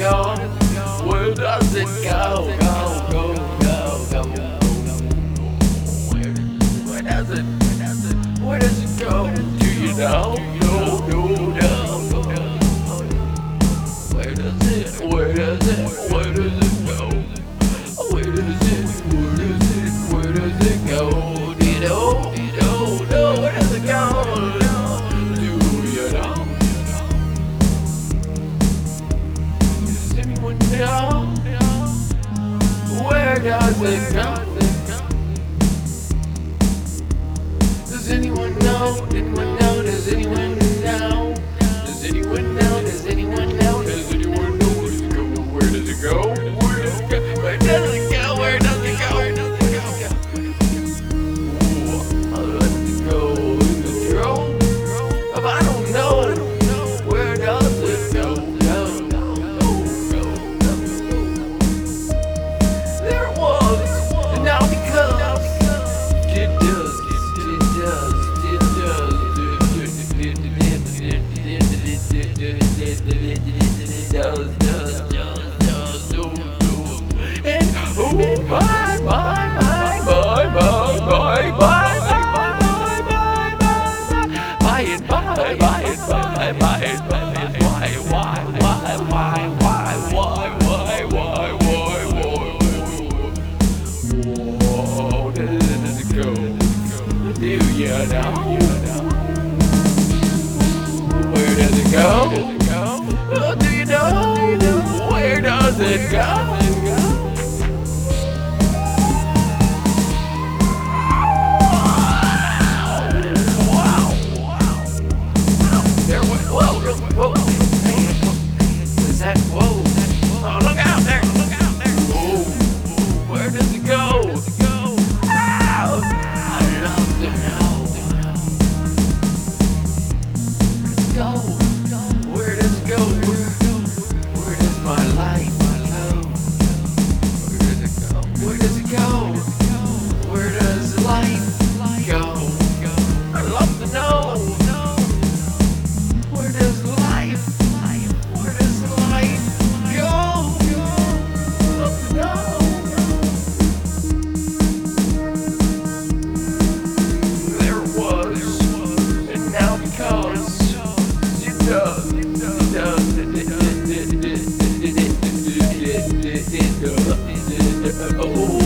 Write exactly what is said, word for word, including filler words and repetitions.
go? Where does it go? Go, go, go, go. Where, where does it, where does it, where does it go? Do you know? No, no, no. Where does it, where does it, where does it go? Where does it, where does it, where does it go? Do you know? Do you know? No, where does it go? Do you know? Does anyone know? Where does it go? Does anyone know? Anyone know? Does anyone know? Does anyone know? Does anyone know? Does anyone know? Where does it go? Where does it go? Where does it go? Where does it go? Where does it go? How does it go in the drone? If I don't know, where does it go? Go, go, go, go. There it was, and now because it does, it does, it does, does, does, does, does, do, do. And oh, bye, bye, bye, bye, bye, bye, bye, bye, bye, bye, and bye, bye, and bye, bye, and bye, and why, why, why, why, why, why, why, why, why, why, whoa, does it go? Do you know? Where does it go? Oh, do you know? Where does it go? Wow, wow. There went, whoa, whoa. Is that, whoa? Oh, look out there, look out there. Whoa, where does it go? Ow. I'd love to know. Go. Where does it go? Where, where does my life go? Where does it go? Where does it go? Where does life go? I'd love to know. Where does life, where does life go? I'd love to know. There it was, and now because it does, it does, it does, it does, it does, it does, it does, it does,